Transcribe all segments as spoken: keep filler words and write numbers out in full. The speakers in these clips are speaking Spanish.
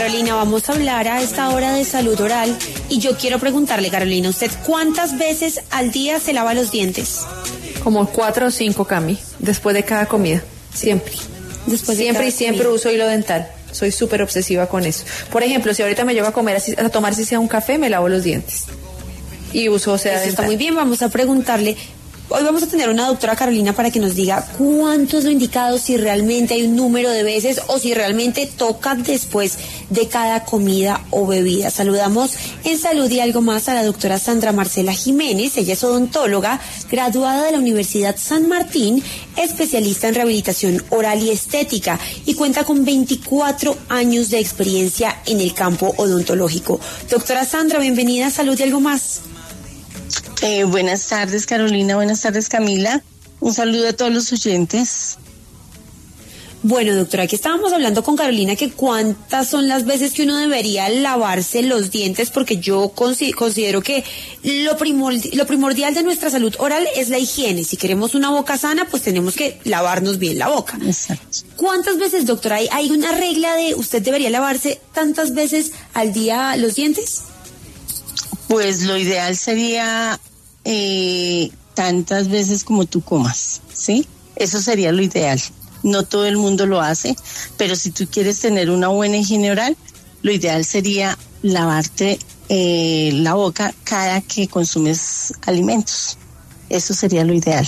Carolina, vamos a hablar a esta hora de salud oral y yo quiero preguntarle, Carolina, ¿usted cuántas veces al día se lava los dientes? Como cuatro o cinco, Cami, después de cada comida, siempre. Después de siempre y siempre comida. Uso hilo dental, soy súper obsesiva con eso. Por ejemplo, si ahorita me llevo a comer, así, a tomar si sea un café, me lavo los dientes y uso seda dental. Está muy bien, vamos a preguntarle. Hoy vamos a tener una doctora Carolina para que nos diga cuánto es lo indicado, si realmente hay un número de veces o si realmente toca después de cada comida o bebida. Saludamos en Salud y Algo Más a la doctora Sandra Marcela Jiménez. Ella es odontóloga, graduada de la Universidad San Martín, especialista en rehabilitación oral y estética y cuenta con veinticuatro años de experiencia en el campo odontológico. Doctora Sandra, bienvenida a Salud y Algo Más. Eh, buenas tardes, Carolina. Buenas tardes, Camila. Un saludo a todos los oyentes. Bueno, doctora, aquí estábamos hablando con Carolina que cuántas son las veces que uno debería lavarse los dientes, porque yo considero que lo primordial, lo primordial de nuestra salud oral es la higiene. Si queremos una boca sana, pues tenemos que lavarnos bien la boca. Exacto. ¿Cuántas veces, doctora? ¿Hay, hay una regla de usted debería lavarse tantas veces al día los dientes? Pues lo ideal sería eh, tantas veces como tú comas, ¿sí? Eso sería lo ideal. No todo el mundo lo hace, pero si tú quieres tener una buena higiene oral, lo ideal sería lavarte eh, la boca cada que consumes alimentos. Eso sería lo ideal.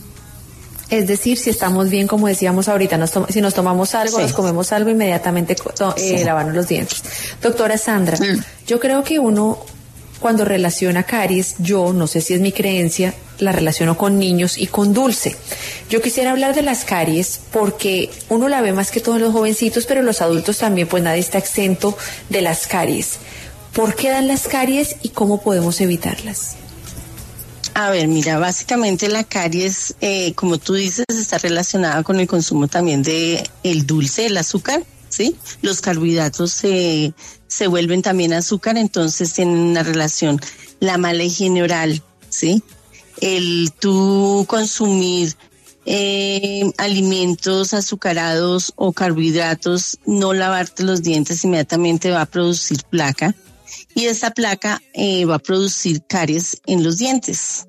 Es decir, si estamos bien, como decíamos ahorita, nos si nos tomamos algo, sí. nos comemos algo, inmediatamente eh, sí. lavarnos los dientes. Doctora Sandra, mm. yo creo que uno... Cuando relaciona caries, yo, no sé si es mi creencia, la relaciono con niños y con dulce. Yo quisiera hablar de las caries porque uno la ve más que todo en los jovencitos, pero los adultos también, pues nadie está exento de las caries. ¿Por qué dan las caries y cómo podemos evitarlas? A ver, mira, básicamente la caries, eh, como tú dices, está relacionada con el consumo también de el dulce, el azúcar. ¿Sí? Los carbohidratos se, se vuelven también azúcar, entonces tienen una relación. La mala higiene oral, ¿sí? El tú consumir eh, alimentos azucarados o carbohidratos, no lavarte los dientes inmediatamente va a producir placa y esa placa eh, va a producir caries en los dientes.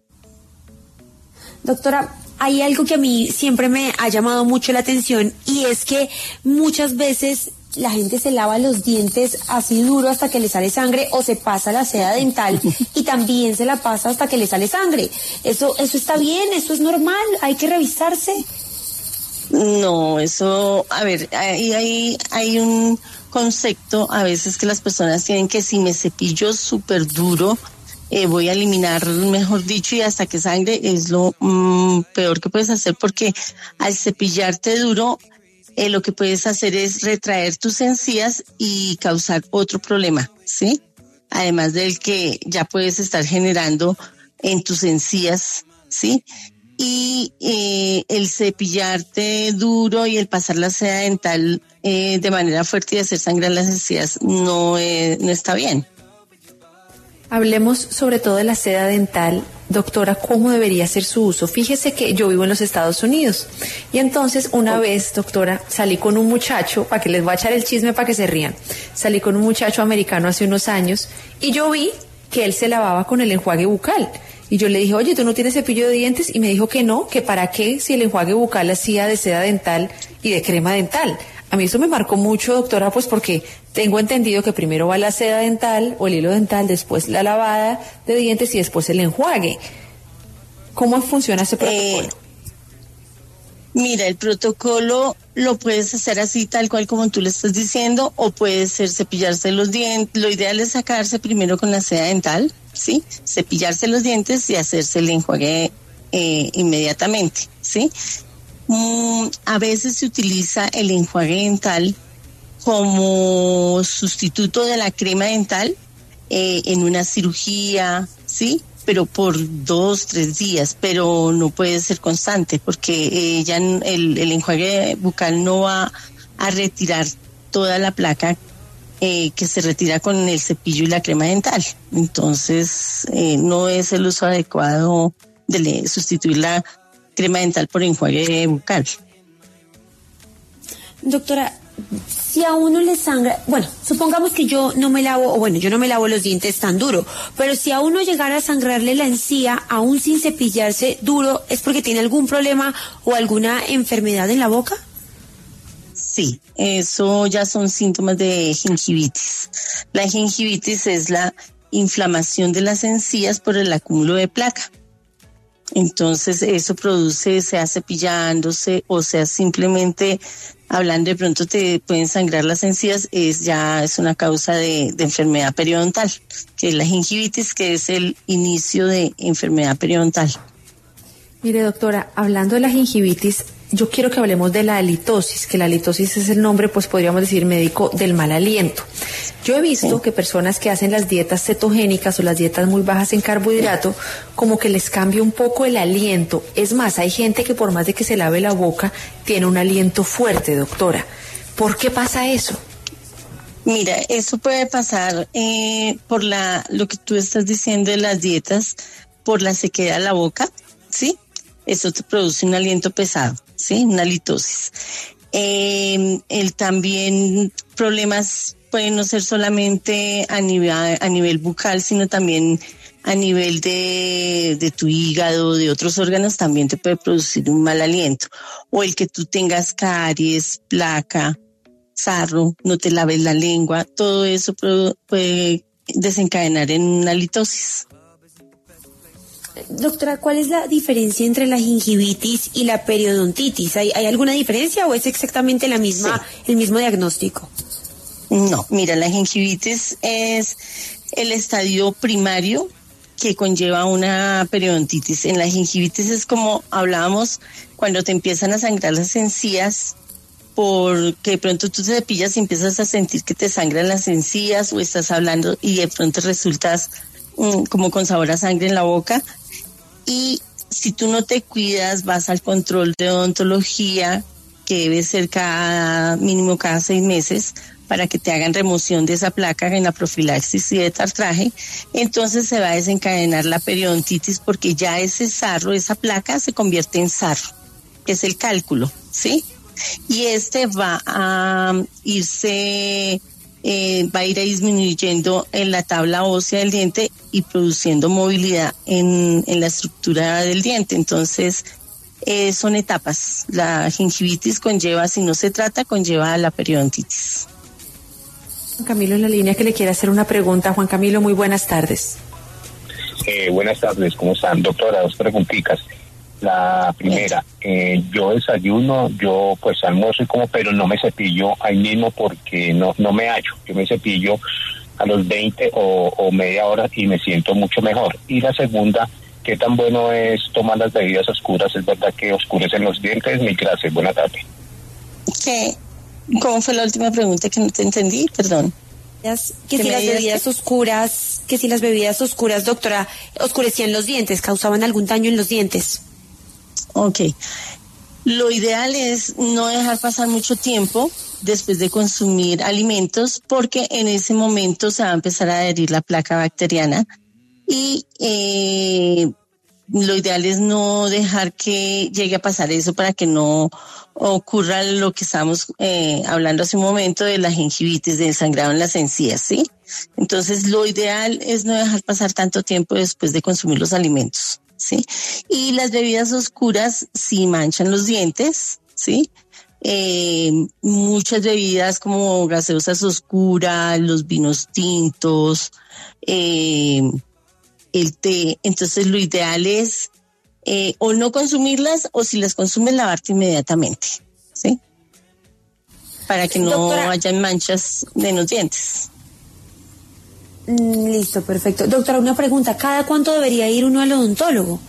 Doctora, hay algo que a mí siempre me ha llamado mucho la atención y es que muchas veces la gente se lava los dientes así duro hasta que le sale sangre o se pasa la seda dental y también se la pasa hasta que le sale sangre. Eso, eso está bien, eso es normal, hay que revisarse. No, eso, a ver, hay, hay, hay un concepto a veces que las personas tienen que si me cepillo súper duro, Eh, voy a eliminar, mejor dicho, y hasta que sangre es lo mm, peor que puedes hacer, porque al cepillarte duro, eh, lo que puedes hacer es retraer tus encías y causar otro problema, ¿sí? Además del que ya puedes estar generando en tus encías, ¿sí? Y eh, el cepillarte duro y el pasar la seda dental eh, de manera fuerte y hacer sangrar las encías no, eh, no está bien. Hablemos sobre todo de la seda dental. Doctora, ¿cómo debería ser su uso? Fíjese que yo vivo en los Estados Unidos y entonces una vez, doctora, salí con un muchacho, para que les voy a echar el chisme para que se rían, salí con un muchacho americano hace unos años y yo vi que él se lavaba con el enjuague bucal y yo le dije, oye, ¿tú no tienes cepillo de dientes? Y me dijo que no, que para qué si el enjuague bucal hacía de seda dental y de crema dental. A mí eso me marcó mucho, doctora, pues porque tengo entendido que primero va la seda dental o el hilo dental, después la lavada de dientes y después el enjuague. ¿Cómo funciona ese protocolo? Eh, mira, el protocolo lo puedes hacer así, tal cual como tú le estás diciendo, o puede ser cepillarse los dientes. Lo ideal es sacarse primero con la seda dental, ¿sí? Cepillarse los dientes y hacerse el enjuague eh, inmediatamente, ¿sí? Mm, a veces se utiliza el enjuague dental como sustituto de la crema dental eh, en una cirugía, ¿sí? Pero por dos, tres días, pero no puede ser constante porque eh, ya el, el enjuague bucal no va a retirar toda la placa eh, que se retira con el cepillo y la crema dental. Entonces, eh, no es el uso adecuado de sustituir la crema dental por enjuague bucal. Doctora, si a uno le sangra, bueno, supongamos que yo no me lavo, o bueno, yo no me lavo los dientes tan duro, pero si a uno llegara a sangrarle la encía, aún sin cepillarse duro, ¿es porque tiene algún problema o alguna enfermedad en la boca? Sí, eso ya son síntomas de gingivitis. La gingivitis es la inflamación de las encías por el acúmulo de placa. Entonces eso produce, sea cepillándose o sea simplemente hablando, de pronto te pueden sangrar las encías, es ya es una causa de, de enfermedad periodontal, que es la gingivitis, que es el inicio de enfermedad periodontal. Mire, doctora, hablando de la gingivitis, yo quiero que hablemos de la halitosis, que la halitosis es el nombre, pues podríamos decir médico, del mal aliento. Yo he visto sí. que personas que hacen las dietas cetogénicas o las dietas muy bajas en carbohidrato, como que les cambia un poco el aliento. Es más, hay gente que por más de que se lave la boca, tiene un aliento fuerte, doctora. ¿Por qué pasa eso? Mira, eso puede pasar eh, por la lo que tú estás diciendo de las dietas, por la sequedad de la boca, ¿sí? Eso te produce un aliento pesado, ¿sí? Una halitosis. Eh, el también problemas pueden no ser solamente a nivel, a nivel bucal, sino también a nivel de, de tu hígado, de otros órganos, también te puede producir un mal aliento. O el que tú tengas caries, placa, sarro, no te laves la lengua, todo eso puede desencadenar en una halitosis. Doctora, ¿cuál es la diferencia entre la gingivitis y la periodontitis? ¿Hay, hay alguna diferencia o es exactamente la misma, sí. el mismo diagnóstico? No, mira, la gingivitis es el estadio primario que conlleva una periodontitis. En la gingivitis es como hablábamos cuando te empiezan a sangrar las encías, porque de pronto tú te cepillas y empiezas a sentir que te sangran las encías o estás hablando y de pronto resultas um, como con sabor a sangre en la boca. Y si tú no te cuidas, vas al control de odontología, que debe ser cada mínimo cada seis meses, para que te hagan remoción de esa placa en la profilaxis y de tartraje. Entonces se va a desencadenar la periodontitis porque ya ese sarro, esa placa se convierte en sarro, que es el cálculo, ¿sí? Y este va a irse... Eh, va a ir disminuyendo en la tabla ósea del diente y produciendo movilidad en, en la estructura del diente. Entonces, eh, son etapas. La gingivitis conlleva, si no se trata, conlleva la periodontitis. Juan Camilo en la línea que le quiere hacer una pregunta. Juan Camilo, muy buenas tardes. Eh, buenas tardes, ¿cómo están? Doctora, dos preguntitas. La primera, eh, yo desayuno, yo pues almuerzo y como, pero no me cepillo ahí mismo porque no no me hallo. Yo me cepillo a los veinte o, o media hora y me siento mucho mejor. Y la segunda, ¿qué tan bueno es tomar las bebidas oscuras? ¿Es verdad que oscurecen los dientes? Mil gracias, buena tarde. ¿Qué? ¿Cómo fue la última pregunta que no te entendí? Perdón. Que si las bebidas que? oscuras, que si las bebidas oscuras, doctora, oscurecían los dientes, causaban algún daño en los dientes. Ok, lo ideal es no dejar pasar mucho tiempo después de consumir alimentos porque en ese momento se va a empezar a adherir la placa bacteriana y eh, lo ideal es no dejar que llegue a pasar eso para que no ocurra lo que estamos eh, hablando hace un momento de la gingivitis, del sangrado en las encías, ¿sí? Entonces lo ideal es no dejar pasar tanto tiempo después de consumir los alimentos. ¿Sí? Y las bebidas oscuras sí manchan los dientes, ¿sí? Eh, muchas bebidas como gaseosas oscuras, los vinos tintos, eh, el té. Entonces lo ideal es eh, o no consumirlas o si las consumes lavarte inmediatamente, ¿sí? Para que no Doctora, hayan manchas en los dientes. Listo, perfecto. Doctora, una pregunta, ¿cada cuánto debería ir uno al odontólogo?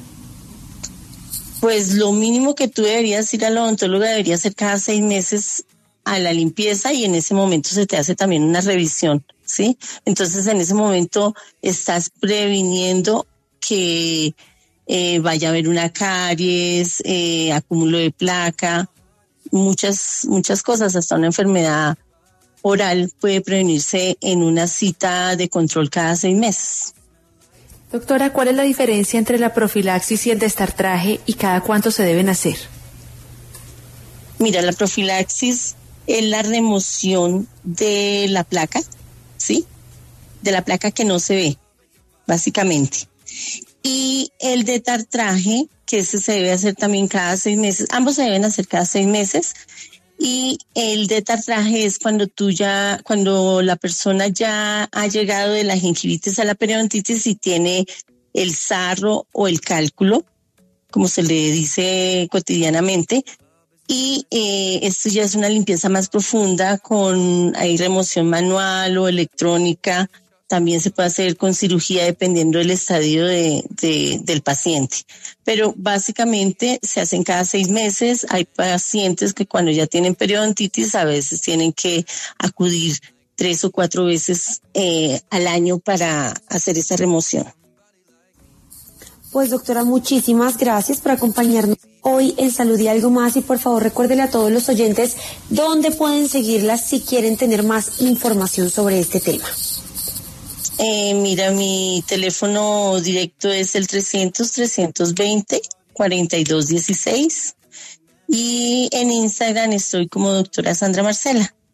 Pues lo mínimo que tú deberías ir al odontólogo debería ser cada seis meses a la limpieza y en ese momento se te hace también una revisión, ¿sí? Entonces en ese momento estás previniendo que eh, vaya a haber una caries, eh, acúmulo de placa, muchas, muchas cosas, hasta una enfermedad oral puede prevenirse en una cita de control cada seis meses. Doctora, ¿cuál es la diferencia entre la profilaxis y el destartraje y cada cuánto se deben hacer? Mira, la profilaxis es la remoción de la placa, ¿sí? De la placa que no se ve, básicamente. Y el detartraje, que ese se debe hacer también cada seis meses, ambos se deben hacer cada seis meses. Y el detartraje es cuando tú ya, cuando la persona ya ha llegado de la gingivitis a la periodontitis y tiene el sarro o el cálculo, como se le dice cotidianamente. Y eh, esto ya es una limpieza más profunda con hay remoción manual o electrónica. También se puede hacer con cirugía dependiendo del estadio de, de, del paciente. Pero básicamente se hacen cada seis meses. Hay pacientes que cuando ya tienen periodontitis a veces tienen que acudir tres o cuatro veces eh, al año para hacer esa remoción. Pues doctora, muchísimas gracias por acompañarnos hoy en Salud y Algo Más, y por favor recuérdele a todos los oyentes dónde pueden seguirlas si quieren tener más información sobre este tema. Eh, mira, mi teléfono directo es el trescientos, trescientos veinte, cuarenta y dos dieciséis y en Instagram estoy como doctora Sandra Marcela.